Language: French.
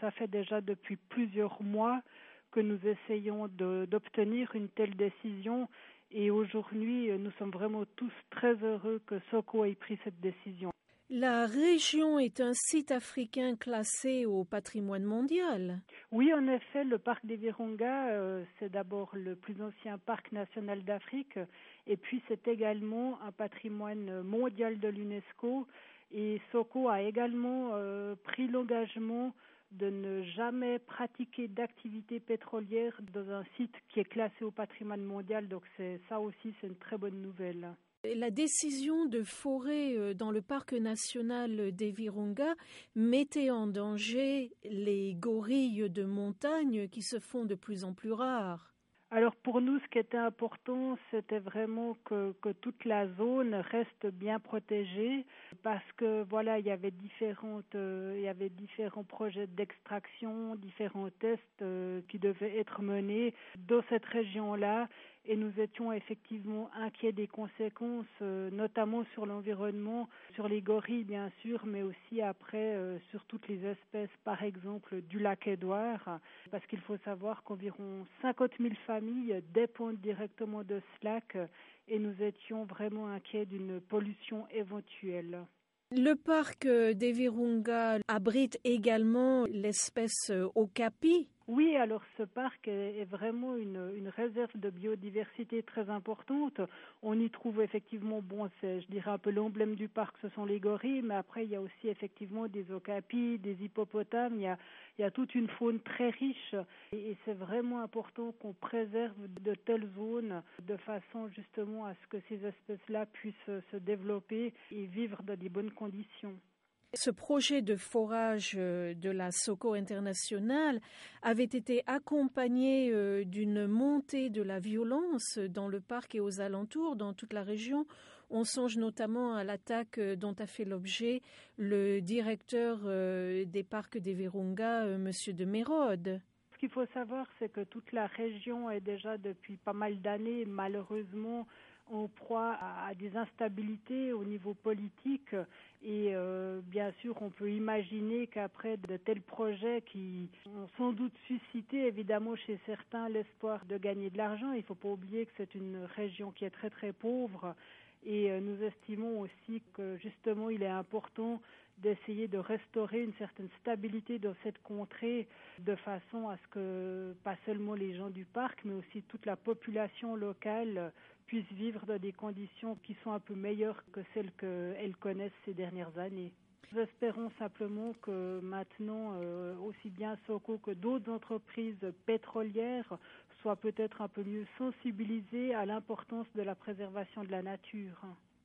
ça fait déjà depuis plusieurs mois que nous essayons d'obtenir une telle décision. Et aujourd'hui, nous sommes vraiment tous très heureux que Soko ait pris cette décision. La région est un site africain classé au patrimoine mondial. Oui, en effet, le parc des Virunga, c'est d'abord le plus ancien parc national d'Afrique, et puis c'est également un patrimoine mondial de l'UNESCO. Et Soko a également pris l'engagement de ne jamais pratiquer d'activité pétrolière dans un site qui est classé au patrimoine mondial. Donc ça aussi, c'est une très bonne nouvelle. La décision de forer dans le parc national des Virunga mettait en danger les gorilles de montagne qui se font de plus en plus rares. Alors pour nous, ce qui était important, c'était vraiment que toute la zone reste bien protégée, parce que voilà, il y avait différents projets d'extraction, différents tests qui devaient être menés dans cette région-là, et nous étions effectivement inquiets des conséquences, notamment sur l'environnement, sur les gorilles bien sûr, mais aussi après sur toutes les espèces, par exemple du lac Édouard, parce qu'il faut savoir qu'environ 50 000 familles dépendent directement de ce lac, et nous étions vraiment inquiets d'une pollution éventuelle. Le parc des Virunga abrite également l'espèce okapi. Oui, alors ce parc est vraiment une réserve de biodiversité très importante. On y trouve effectivement, c'est, je dirais un peu l'emblème du parc, ce sont les gorilles, mais après il y a aussi effectivement des okapis, des hippopotames, il y a toute une faune très riche, et c'est vraiment important qu'on préserve de telles zones de façon justement à ce que ces espèces-là puissent se développer et vivre dans des bonnes conditions. Ce projet de forage de la Soko International avait été accompagné d'une montée de la violence dans le parc et aux alentours, dans toute la région. On songe notamment à l'attaque dont a fait l'objet le directeur des parcs des Virunga, Monsieur de Mérode. Ce qu'il faut savoir, c'est que toute la région est déjà depuis pas mal d'années, malheureusement, en proie à des instabilités au niveau politique, et bien sûr on peut imaginer qu'après de tels projets qui ont sans doute suscité évidemment chez certains l'espoir de gagner de l'argent, il ne faut pas oublier que c'est une région qui est très très pauvre, et nous estimons aussi que justement il est important d'essayer de restaurer une certaine stabilité dans cette contrée, de façon à ce que pas seulement les gens du parc, mais aussi toute la population locale puisse vivre dans des conditions qui sont un peu meilleures que celles qu'elles connaissent ces dernières années. Nous espérons simplement que maintenant, aussi bien Soko que d'autres entreprises pétrolières soient peut-être un peu mieux sensibilisées à l'importance de la préservation de la nature.